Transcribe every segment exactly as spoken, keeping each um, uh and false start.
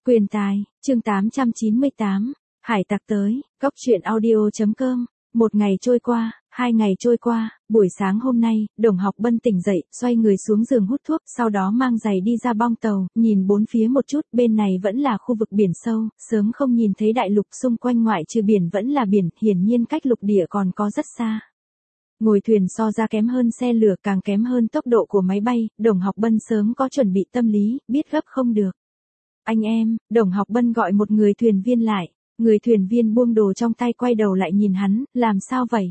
Quyền tài, chương tám trăm chín mươi tám, hải tặc tới, góc truyện audio.com. Một ngày trôi qua, hai ngày trôi qua, buổi sáng hôm nay, Đồng Học Bân tỉnh dậy, xoay người xuống giường hút thuốc, sau đó mang giày đi ra bong tàu, nhìn bốn phía một chút, bên này vẫn là khu vực biển sâu, sớm không nhìn thấy đại lục, xung quanh ngoại trừ biển vẫn là biển, hiển nhiên cách lục địa còn có rất xa. Ngồi thuyền so ra kém hơn xe lửa, càng kém hơn tốc độ của máy bay, Đồng Học Bân sớm có chuẩn bị tâm lý, biết gấp không được. Anh em, Đồng Học Bân gọi một người thuyền viên lại. Người thuyền viên buông đồ trong tay quay đầu lại nhìn hắn, làm sao vậy?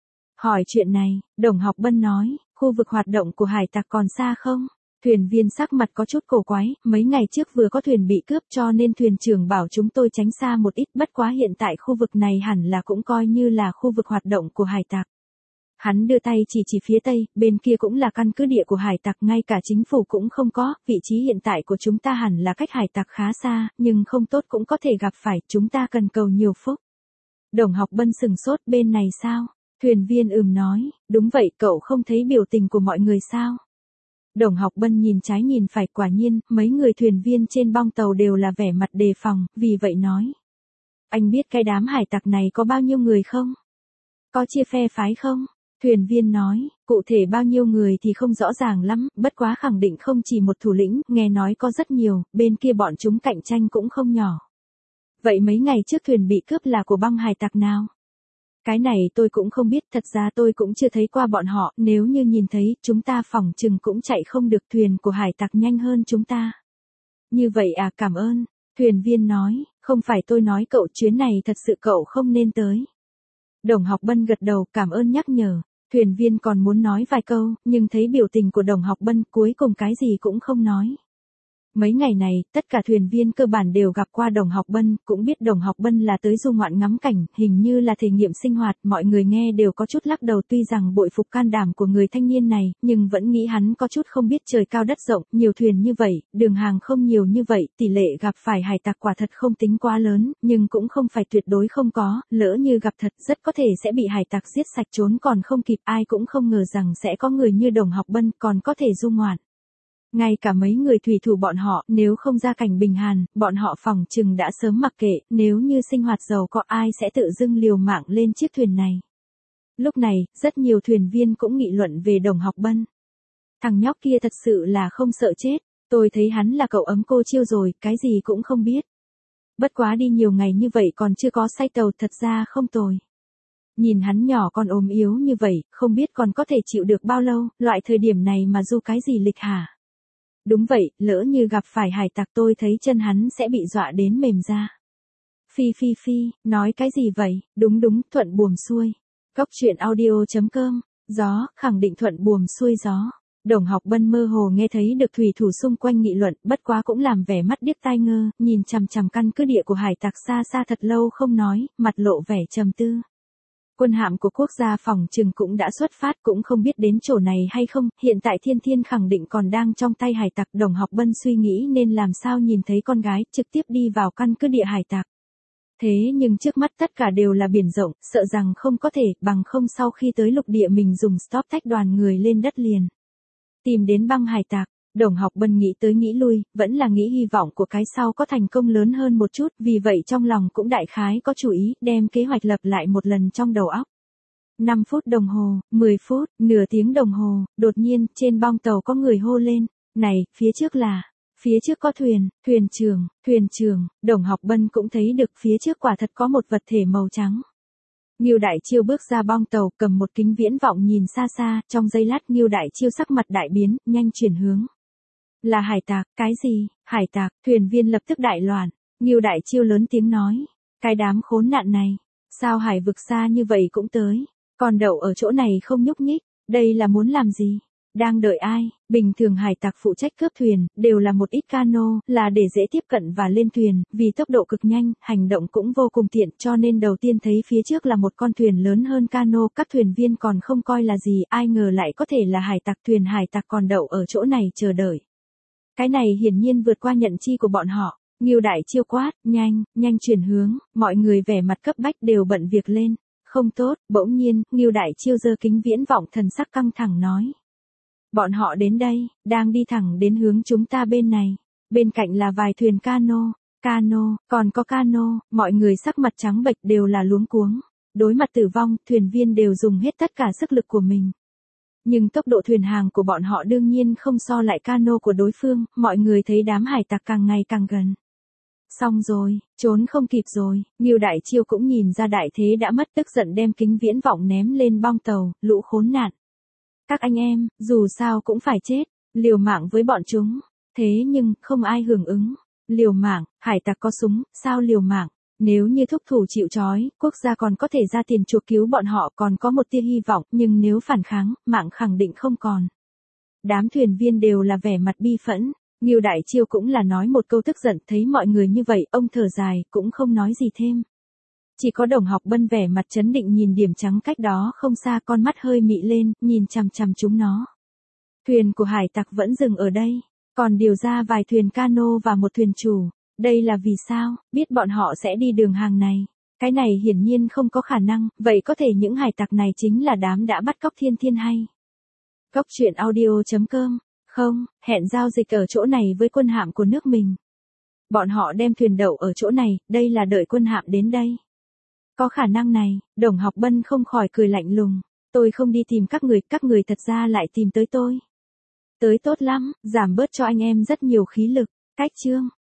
Hỏi chuyện này, Đồng Học Bân nói, khu vực hoạt động của hải tặc còn xa không? Thuyền viên sắc mặt có chút cổ quái, mấy ngày trước vừa có thuyền bị cướp cho nên thuyền trưởng bảo chúng tôi tránh xa một ít, bất quá hiện tại khu vực này hẳn là cũng coi như là khu vực hoạt động của hải tặc. Hắn đưa tay chỉ chỉ phía tây, bên kia cũng là căn cứ địa của hải tặc, ngay cả chính phủ cũng không có, vị trí hiện tại của chúng ta hẳn là cách hải tặc khá xa, nhưng không tốt cũng có thể gặp phải, chúng ta cần cầu nhiều phúc. Đồng Học Bân sừng sốt, bên này sao? Thuyền viên ừm nói, đúng vậy, cậu không thấy biểu tình của mọi người sao? Đồng Học Bân nhìn trái nhìn phải, quả nhiên, mấy người thuyền viên trên bong tàu đều là vẻ mặt đề phòng, vì vậy nói. Anh biết cái đám hải tặc này có bao nhiêu người không? Có chia phe phái không? Thuyền viên nói, cụ thể bao nhiêu người thì không rõ ràng lắm, bất quá khẳng định không chỉ một thủ lĩnh, nghe nói có rất nhiều, bên kia bọn chúng cạnh tranh cũng không nhỏ. Vậy mấy ngày trước thuyền bị cướp là của băng hải tặc nào? Cái này tôi cũng không biết, thật ra tôi cũng chưa thấy qua bọn họ, nếu như nhìn thấy, chúng ta phỏng chừng cũng chạy không được, thuyền của hải tặc nhanh hơn chúng ta. Như vậy à, cảm ơn. Thuyền viên nói, không phải tôi nói cậu, chuyến này thật sự cậu không nên tới. Đồng Học Bân gật đầu, cảm ơn nhắc nhở. Thuyền viên còn muốn nói vài câu, nhưng thấy biểu tình của Đồng Học Bân, cuối cùng cái gì cũng không nói. Mấy ngày này, tất cả thuyền viên cơ bản đều gặp qua Đồng Học Bân, cũng biết Đồng Học Bân là tới du ngoạn ngắm cảnh, hình như là thể nghiệm sinh hoạt, mọi người nghe đều có chút lắc đầu, tuy rằng bội phục can đảm của người thanh niên này, nhưng vẫn nghĩ hắn có chút không biết trời cao đất rộng, nhiều thuyền như vậy, đường hàng không nhiều như vậy, tỷ lệ gặp phải hải tặc quả thật không tính quá lớn, nhưng cũng không phải tuyệt đối không có, lỡ như gặp thật, rất có thể sẽ bị hải tặc giết sạch trốn còn không kịp, ai cũng không ngờ rằng sẽ có người như Đồng Học Bân còn có thể du ngoạn. Ngay cả mấy người thủy thủ bọn họ, nếu không ra cảnh bình hàn, bọn họ phòng chừng đã sớm mặc kệ, nếu như sinh hoạt giàu có ai sẽ tự dưng liều mạng lên chiếc thuyền này. Lúc này, rất nhiều thuyền viên cũng nghị luận về Đồng Học Bân. Thằng nhóc kia thật sự là không sợ chết, tôi thấy hắn là cậu ấm cô chiêu rồi, cái gì cũng không biết. Bất quá đi nhiều ngày như vậy còn chưa có say tàu, thật ra không tồi. Nhìn hắn nhỏ còn ốm yếu như vậy, không biết còn có thể chịu được bao lâu, loại thời điểm này mà du cái gì lịch hả? Đúng vậy, lỡ như gặp phải hải tặc tôi thấy chân hắn sẽ bị dọa đến mềm ra. Phi phi phi, nói cái gì vậy, đúng đúng, thuận buồm xuôi. Góc truyện audio.com, gió, khẳng định thuận buồm xuôi gió. Đồng Học Bân mơ hồ nghe thấy được thủy thủ xung quanh nghị luận, bất quá cũng làm vẻ mắt điếc tai ngơ, nhìn chằm chằm căn cứ địa của hải tặc xa xa thật lâu không nói, mặt lộ vẻ trầm tư. Quân hạm của quốc gia phòng trừng cũng đã xuất phát, cũng không biết đến chỗ này hay không, hiện tại Thiên Thiên khẳng định còn đang trong tay hải tặc. Đồng Học Bân suy nghĩ nên làm sao nhìn thấy con gái, trực tiếp đi vào căn cứ địa hải tặc. Thế nhưng trước mắt tất cả đều là biển rộng, sợ rằng không có thể, bằng không sau khi tới lục địa mình dùng stop tách đoàn người lên đất liền. Tìm đến băng hải tặc. Đồng Học Bân nghĩ tới nghĩ lui, vẫn là nghĩ hy vọng của cái sau có thành công lớn hơn một chút, vì vậy trong lòng cũng đại khái có chủ ý, đem kế hoạch lập lại một lần trong đầu óc. năm phút đồng hồ, mười phút, nửa tiếng đồng hồ, đột nhiên, trên bong tàu có người hô lên, này, phía trước là, phía trước có thuyền, thuyền trưởng, thuyền trưởng, Đồng Học Bân cũng thấy được phía trước quả thật có một vật thể màu trắng. Ngưu Đại Chiêu bước ra bong tàu, cầm một kính viễn vọng nhìn xa xa, trong giây lát Ngưu Đại Chiêu sắc mặt đại biến, nhanh chuyển hướng. Là hải tặc, cái gì, hải tặc, thuyền viên lập tức đại loạn, Ngưu Đại Chiêu lớn tiếng nói, cái đám khốn nạn này, sao hải vực xa như vậy cũng tới, còn đậu ở chỗ này không nhúc nhích, đây là muốn làm gì, đang đợi ai, bình thường hải tặc phụ trách cướp thuyền, đều là một ít cano, là để dễ tiếp cận và lên thuyền, vì tốc độ cực nhanh, hành động cũng vô cùng tiện, cho nên đầu tiên thấy phía trước là một con thuyền lớn hơn cano, các thuyền viên còn không coi là gì, ai ngờ lại có thể là hải tặc, thuyền hải tặc còn đậu ở chỗ này chờ đợi. Cái này hiển nhiên vượt qua nhận chi của bọn họ, Ngưu Đại Chiêu quát, nhanh, nhanh chuyển hướng, mọi người vẻ mặt cấp bách đều bận việc lên, không tốt, bỗng nhiên, Ngưu Đại Chiêu giơ kính viễn vọng thần sắc căng thẳng nói. Bọn họ đến đây, đang đi thẳng đến hướng chúng ta bên này, bên cạnh là vài thuyền cano, Cano, còn có cano, mọi người sắc mặt trắng bệch đều là luống cuống. Đối mặt tử vong, thuyền viên đều dùng hết tất cả sức lực của mình. Nhưng tốc độ thuyền hàng của bọn họ đương nhiên không so lại cano của đối phương, mọi người thấy đám hải tặc càng ngày càng gần. Xong rồi, trốn không kịp rồi, Ngưu Đại Chiêu cũng nhìn ra đại thế đã mất, tức giận đem kính viễn vọng ném lên bong tàu, lũ khốn nạn. Các anh em, dù sao cũng phải chết, liều mạng với bọn chúng. Thế nhưng, không ai hưởng ứng. Liều mạng, hải tặc có súng, sao liều mạng? Nếu như thúc thủ chịu trói, quốc gia còn có thể ra tiền chuộc cứu bọn họ, còn có một tia hy vọng, nhưng nếu phản kháng, mạng khẳng định không còn. Đám thuyền viên đều là vẻ mặt bi phẫn. Ngưu Đại Chiêu cũng là nói một câu tức giận, thấy mọi người như vậy, ông thở dài, cũng không nói gì thêm. Chỉ có Đồng Học Bân vẻ mặt chấn định nhìn điểm trắng cách đó không xa, con mắt hơi mị lên, nhìn chằm chằm chúng nó. Thuyền của hải tặc vẫn dừng ở đây, còn điều ra vài thuyền cano và một thuyền chủ. Đây là vì sao? Biết bọn họ sẽ đi đường hàng này. Cái này hiển nhiên không có khả năng, vậy có thể những hải tặc này chính là đám đã bắt cóc Thiên Thiên hay? Cóc truyện audio chấm com. Không, hẹn giao dịch ở chỗ này với quân hạm của nước mình. Bọn họ đem thuyền đậu ở chỗ này, đây là đợi quân hạm đến đây. Có khả năng này, Đồng Học Bân không khỏi cười lạnh lùng. Tôi không đi tìm các người, các người thật ra lại tìm tới tôi. Tới tốt lắm, giảm bớt cho anh em rất nhiều khí lực. Cách chương.